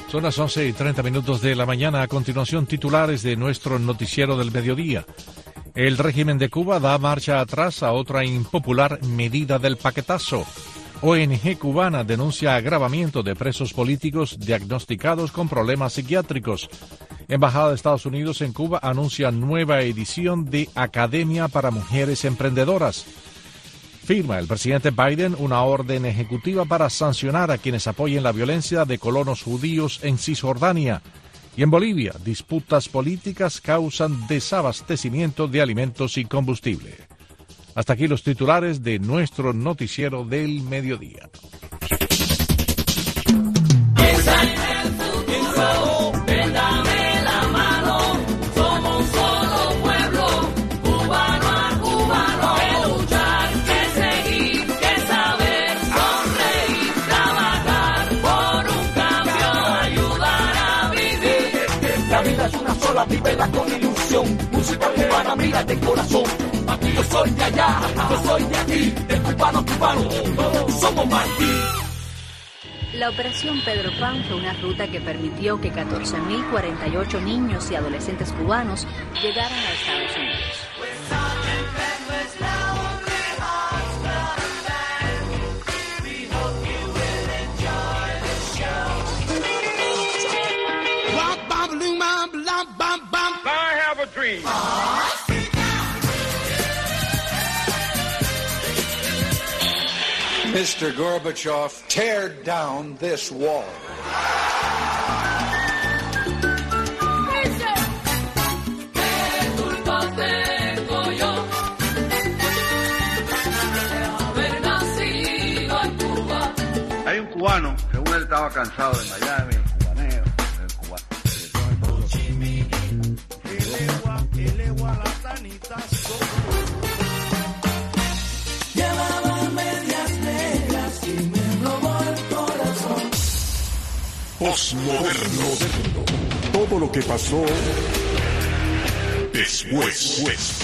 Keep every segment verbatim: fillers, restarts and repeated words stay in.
Son las once y treinta minutos de la mañana. A continuación, titulares de nuestro noticiero del mediodía. El régimen de Cuba da marcha atrás a otra impopular medida del paquetazo. O N G cubana denuncia agravamiento de presos políticos diagnosticados con problemas psiquiátricos. Embajada de Estados Unidos en Cuba anuncia nueva edición de Academia para Mujeres Emprendedoras. Firma el presidente Biden una orden ejecutiva para sancionar a quienes apoyen la violencia de colonos judíos en Cisjordania. Y en Bolivia, disputas políticas causan desabastecimiento de alimentos y combustible. Hasta aquí los titulares de nuestro noticiero del mediodía. Vívela con ilusión, música cubana, mira de corazón. Aquí yo soy de allá, yo soy de aquí, de cubano, cubano, todos somos Martí. La Operación Pedro Pan fue una ruta que permitió que catorce mil cuarenta y ocho niños y adolescentes cubanos llegaran a Estados Unidos. mister Gorbachev, tear down this wall. Hay un cubano, según él estaba cansado de Miami, el cubaneo, el cubano. Postmoderno. Todo lo que pasó después.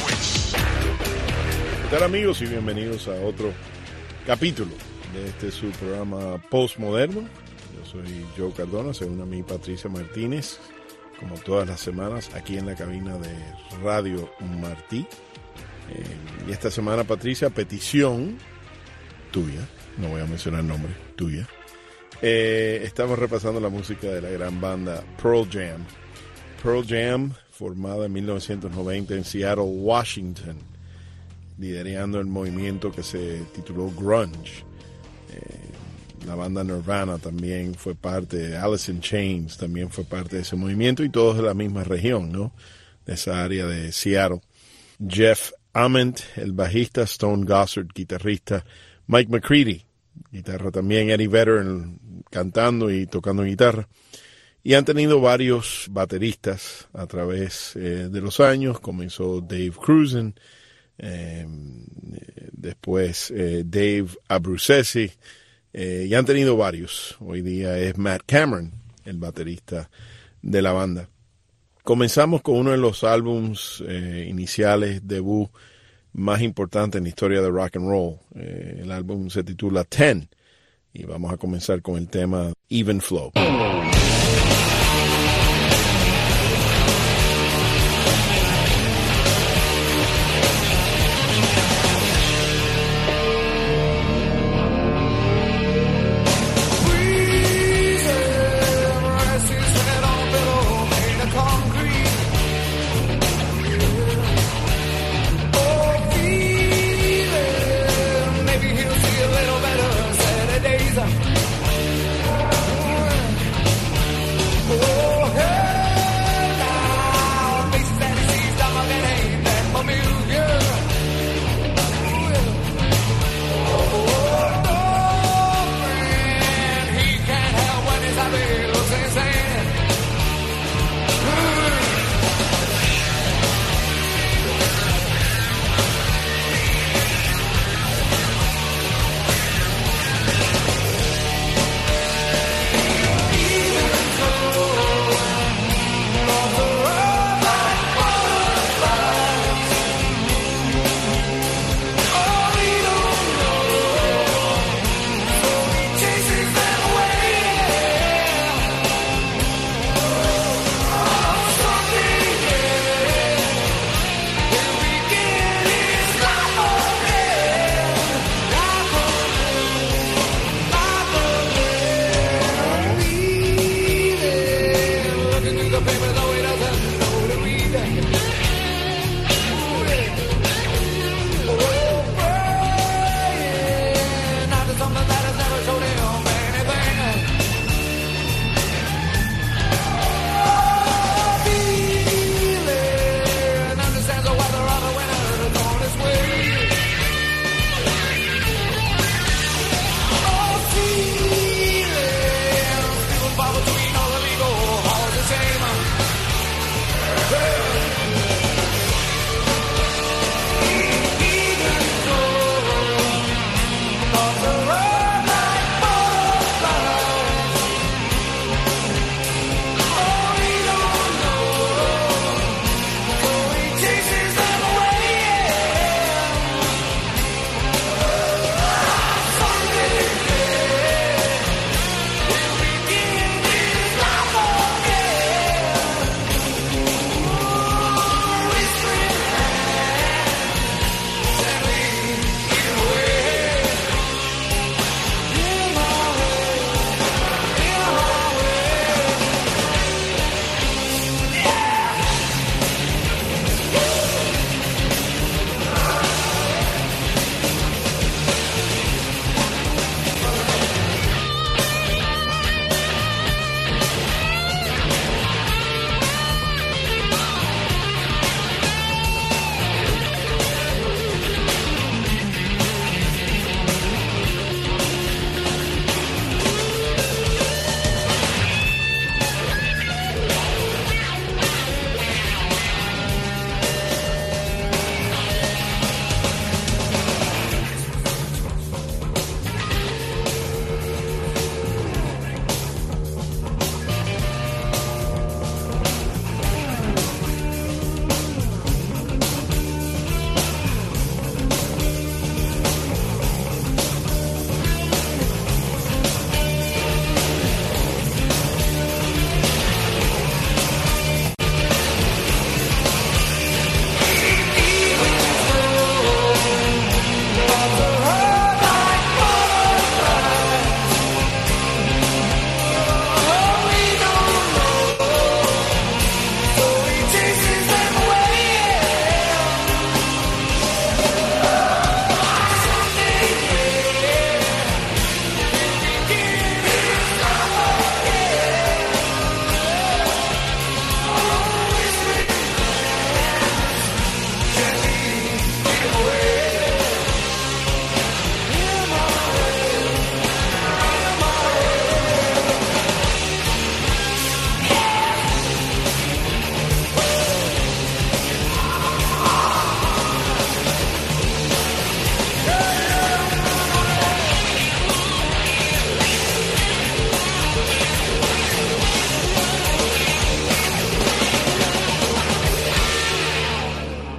¿Qué tal, amigos? Y bienvenidos a otro capítulo de este su programa Postmoderno. Yo soy Joe Cardona, según a mí Patricia Martínez, como todas las semanas, aquí en la cabina de Radio Martí. Eh, y esta semana, Patricia, petición tuya, no voy a mencionar el nombre, tuya. Eh, estamos repasando la música de la gran banda Pearl Jam. Pearl Jam, formada en mil novecientos noventa en Seattle, Washington, liderando el movimiento que se tituló Grunge. Eh, la banda Nirvana también fue parte, Alice in Chains también fue parte de ese movimiento, y todos de la misma región, ¿no? De esa área de Seattle. Jeff Ament, el bajista, Stone Gossard, guitarrista, Mike McCready, guitarra también, Eddie Vedder cantando y tocando guitarra. Y han tenido varios bateristas a través eh, de los años. Comenzó Dave Cruzen, eh, después eh, Dave Abruzzese, eh, y han tenido varios. Hoy día es Matt Cameron, el baterista de la banda. Comenzamos con uno de los álbums eh, iniciales, debut más importante en la historia de rock and roll. Eh, el álbum se titula Ten, y vamos a comenzar con el tema Even Flow.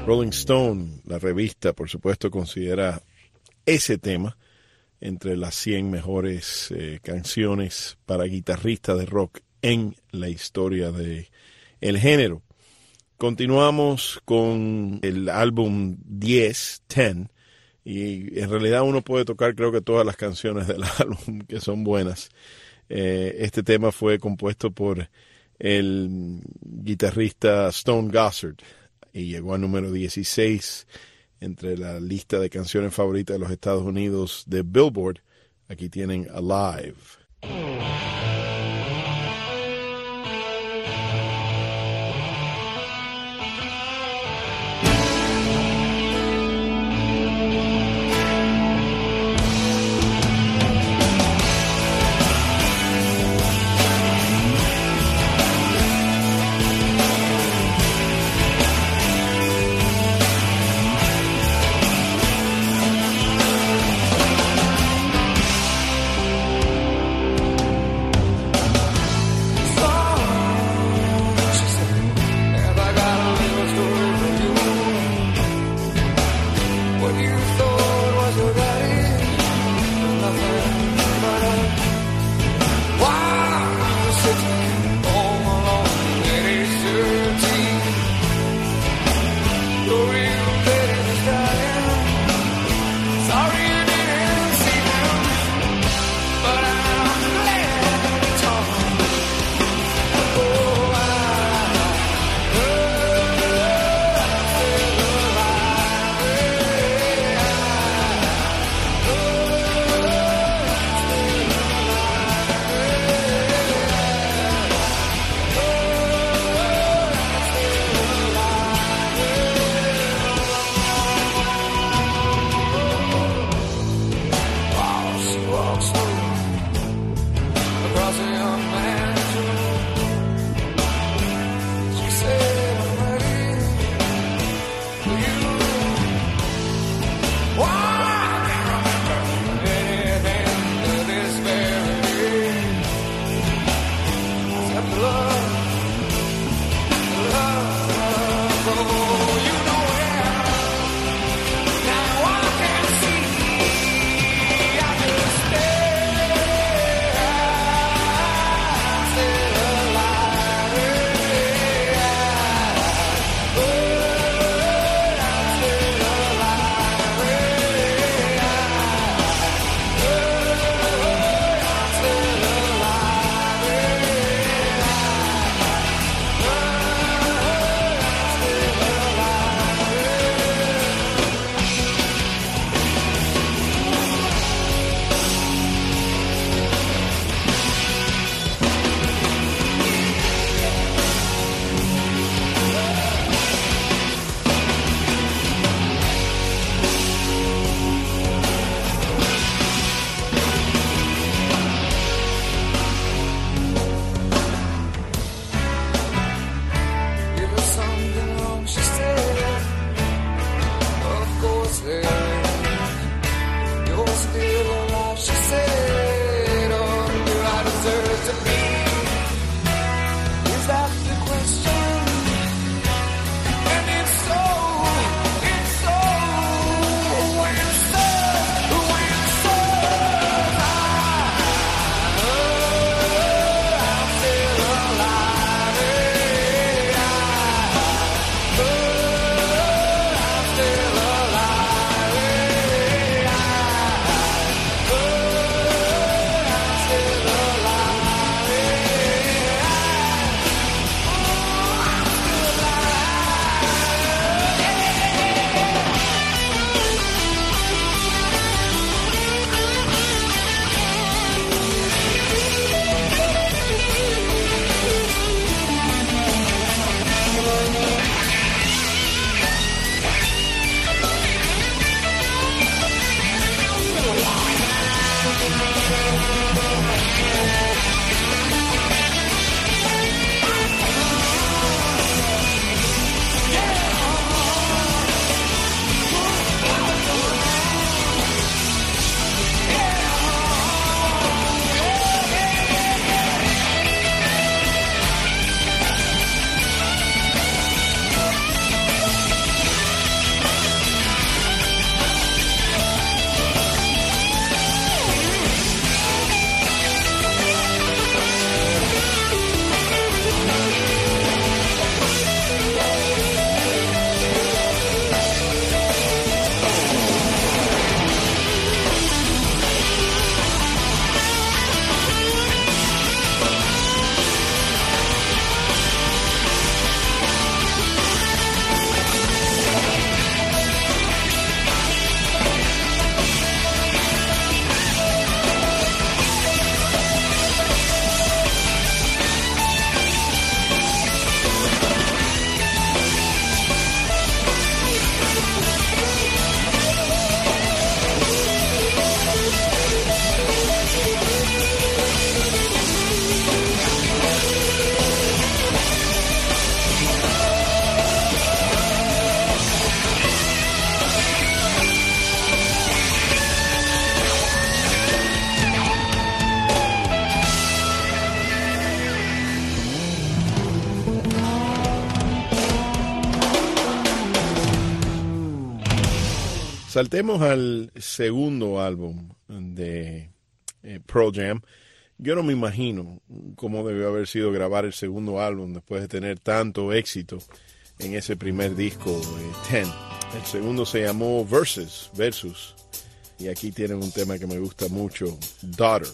Rolling Stone, la revista, por supuesto, considera ese tema entre las cien mejores eh, canciones para guitarristas de rock en la historia de el género. Continuamos con el álbum diez, diez, y en realidad uno puede tocar creo que todas las canciones del álbum que son buenas. Eh, este tema fue compuesto por el guitarrista Stone Gossard y llegó al número dieciséis entre la lista de canciones favoritas de los Estados Unidos de Billboard. Aquí tienen Alive. Saltemos al segundo álbum de eh, Pearl Jam. Yo no me imagino cómo debió haber sido grabar el segundo álbum después de tener tanto éxito en ese primer disco, eh, Ten. El segundo se llamó Versus, Versus. Y aquí tienen un tema que me gusta mucho, Daughter.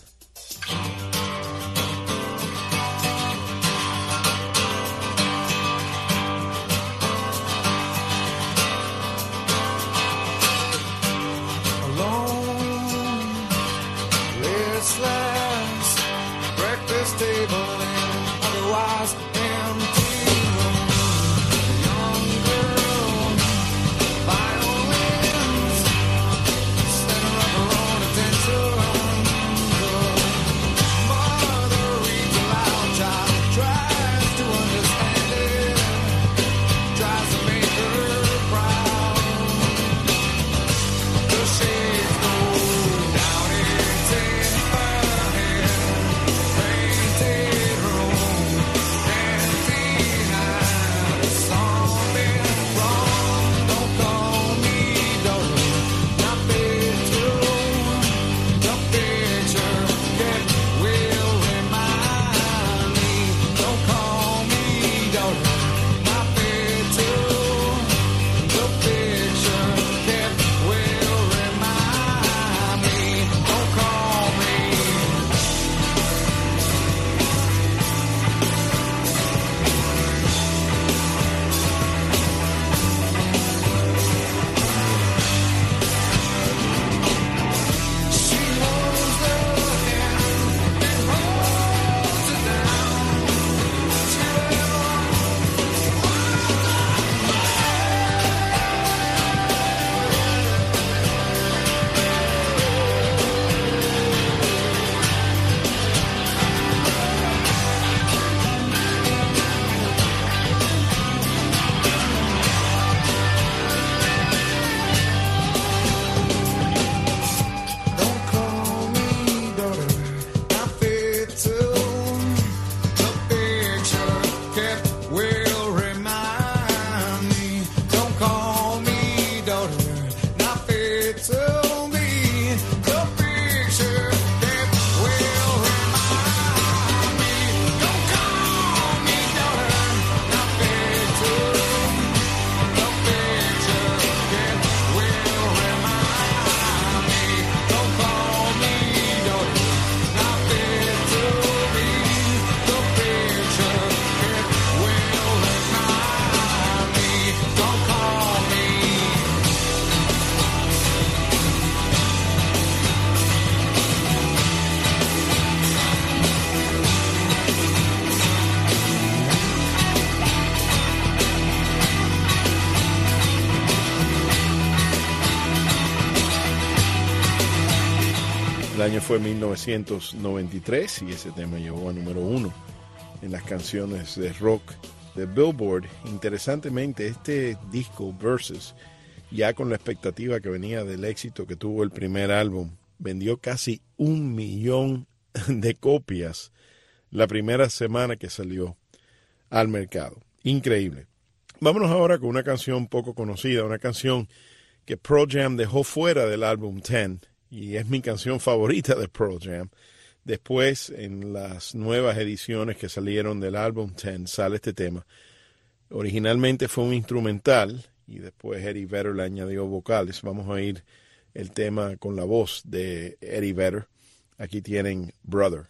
El año fue mil novecientos noventa y tres y ese tema llegó a número uno en las canciones de rock de Billboard. Interesantemente, este disco Versus, ya con la expectativa que venía del éxito que tuvo el primer álbum, vendió casi un millón de copias la primera semana que salió al mercado. Increíble. Vámonos ahora con una canción poco conocida, una canción que Pearl Jam dejó fuera del álbum Ten, y es mi canción favorita de Pearl Jam. Después, en las nuevas ediciones que salieron del álbum Ten, sale este tema. Originalmente fue un instrumental, y después Eddie Vedder le añadió vocales. Vamos a oír el tema con la voz de Eddie Vedder. Aquí tienen Brother.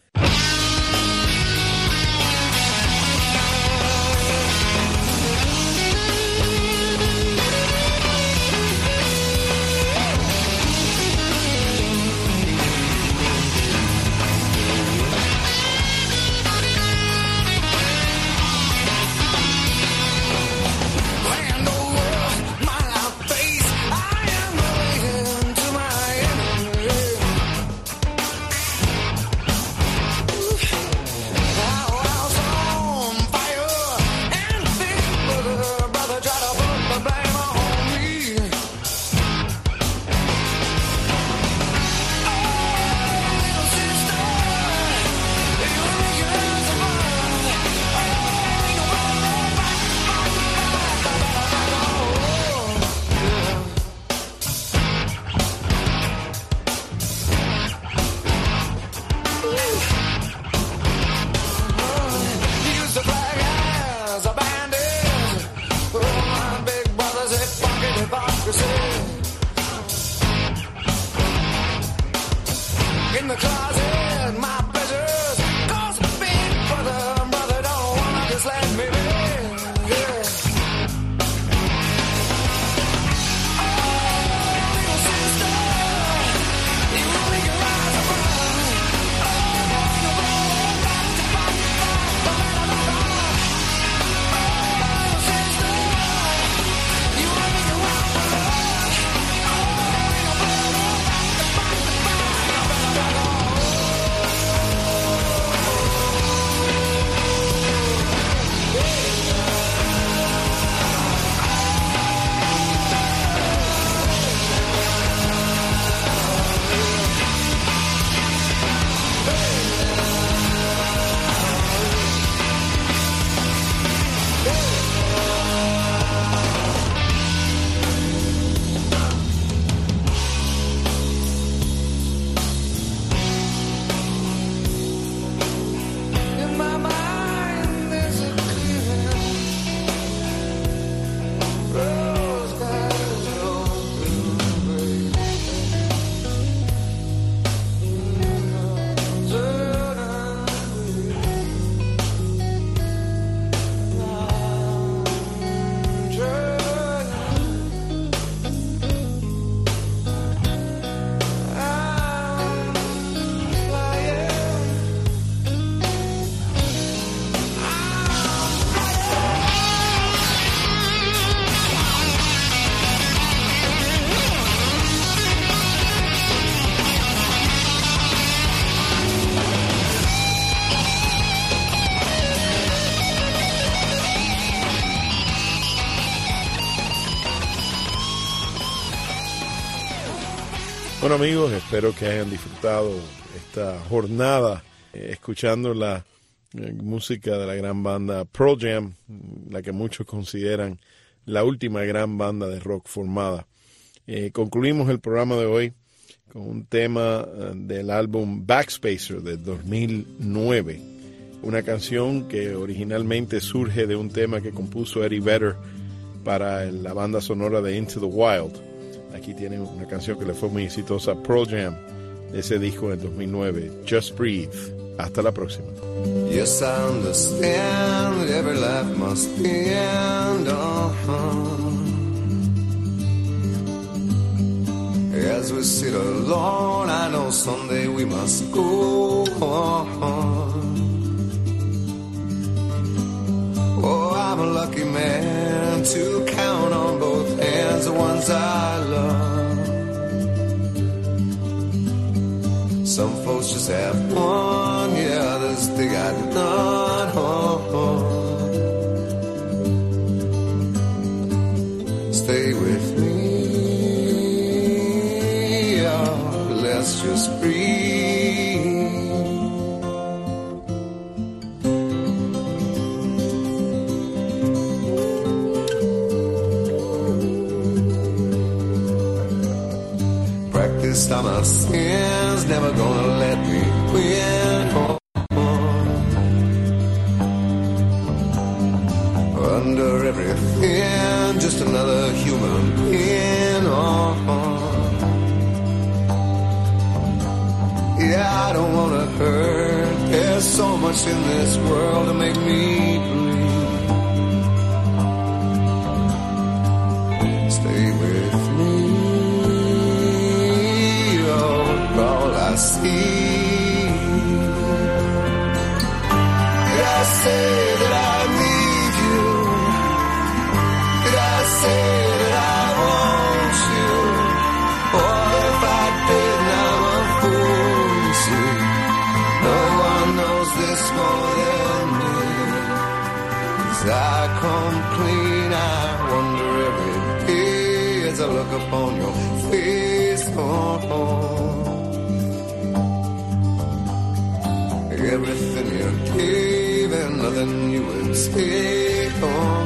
To my enemy, in the closet, my pleasures. Cause big brother, brother don't wanna just let me be. Yeah. Oh, little sister, you will make your eyes above. Oh, no, rock to rock to rock, ba ba ba ba. Oh, little sister, you will make your eyes above. Oh, no, rock to rock to rock, ba ba ba ba. In my mind there's a clearing. Rose skies open gray. Bueno amigos, espero que hayan disfrutado esta jornada eh, escuchando la eh, música de la gran banda Pearl Jam, la que muchos consideran la última gran banda de rock formada. Eh, concluimos el programa de hoy con un tema eh, del álbum Backspacer del dos mil nueve, una canción que originalmente surge de un tema que compuso Eddie Vedder para la banda sonora de Into the Wild. Aquí tienen una canción que le fue muy exitosa, Pearl Jam, de ese disco en el dos mil nueve, Just Breathe. Hasta la próxima. Yes, I understand that every life must end. Uh-huh. As we sit alone, I know someday we must go on. Oh, I'm a lucky man to count on both hands the ones I love. Some folks just have one, yeah, others they got none. Oh, oh. Stay with me, oh, let's just breathe. Practice on my sins, never gonna let me win. Oh, oh. Under everything, just another human being. Oh, oh. Yeah, I don't wanna hurt. There's so much in this world to make me bleed. Stay with me. All I see. Did I say that I need you? Did I say that I want you? Or if I did, I'm a fool, you see. No one knows this more than me. As I come clean, I wonder every day as I look upon your face. Oh, oh. Everything you gave and nothing you would take on.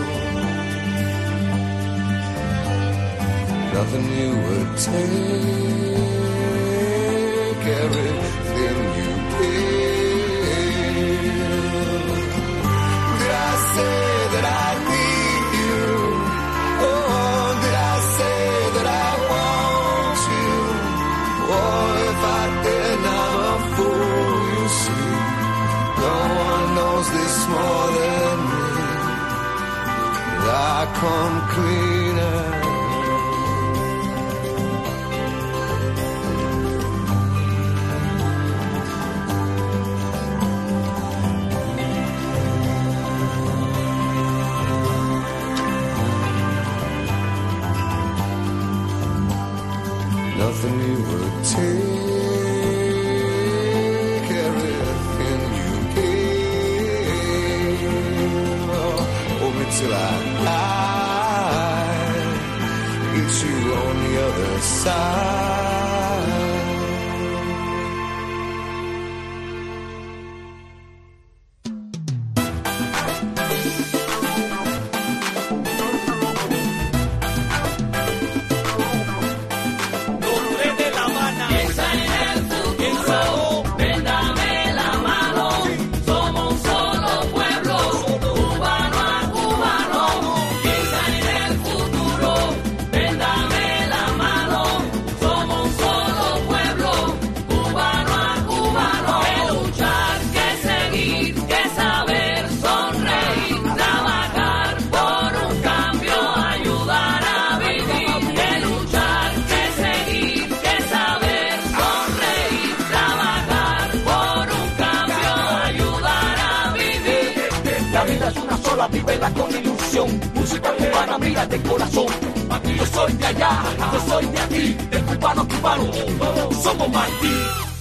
Nothing you would take. Everything you gave. Did I say that I need you? Oh, did I say that I want you? Oh, if I did not. on cleaner. Nothing you would take, everything you gave. Oh, hold me till I die, get you on the other side. Vívela con ilusión, música cubana, mira de corazón. Aquí yo soy de allá, yo soy de aquí, de cubano a cubano, todos somos Martí.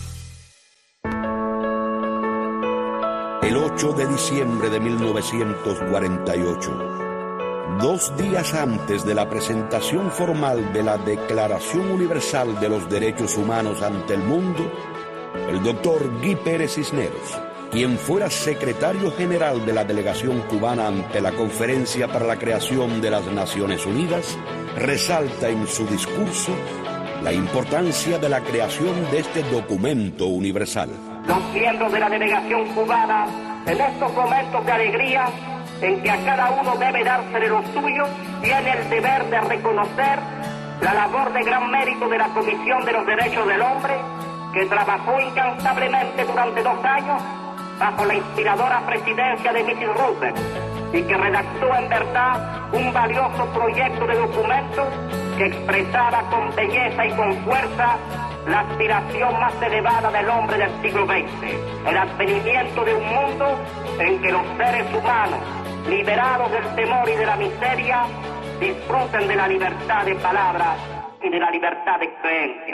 El ocho de diciembre de mil novecientos cuarenta y ocho, dos días antes de la presentación formal de la Declaración Universal de los Derechos Humanos ante el mundo, el doctor Guy Pérez Cisneros, quien fuera secretario general de la delegación cubana ante la Conferencia para la Creación de las Naciones Unidas, resalta en su discurso la importancia de la creación de este documento universal. Los miembros de la delegación cubana, en estos momentos de alegría, en que a cada uno debe dársele lo suyo, tiene el deber de reconocer la labor de gran mérito de la Comisión de los Derechos del Hombre, que trabajó incansablemente durante dos años bajo la inspiradora presidencia de missus Roosevelt y que redactó en verdad un valioso proyecto de documento que expresaba con belleza y con fuerza la aspiración más elevada del hombre del siglo veinte, el advenimiento de un mundo en que los seres humanos, liberados del temor y de la miseria, disfruten de la libertad de palabra y de la libertad de creencia.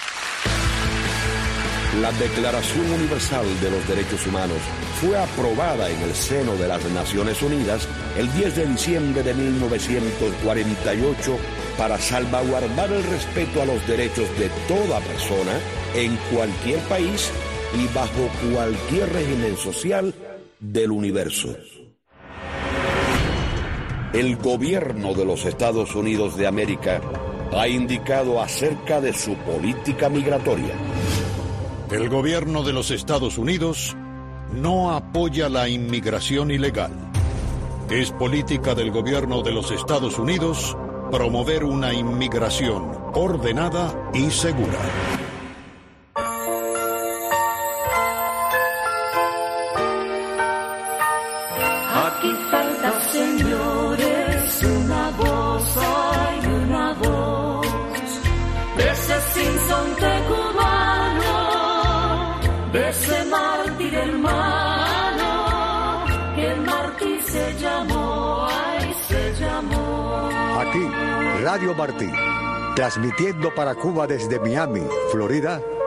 La Declaración Universal de los Derechos Humanos fue aprobada en el seno de las Naciones Unidas el diez de diciembre de mil novecientos cuarenta y ocho para salvaguardar el respeto a los derechos de toda persona en cualquier país y bajo cualquier régimen social del universo. El gobierno de los Estados Unidos de América ha indicado acerca de su política migratoria. El gobierno de los Estados Unidos no apoya la inmigración ilegal. Es política del gobierno de los Estados Unidos promover una inmigración ordenada y segura. Aquí falta, señores, una voz, hay una voz de ese sinsonte cubano, de ese mártir hermano, que el mártir se llamó, ay, se llamó. Aquí, Radio Martí, transmitiendo para Cuba desde Miami, Florida,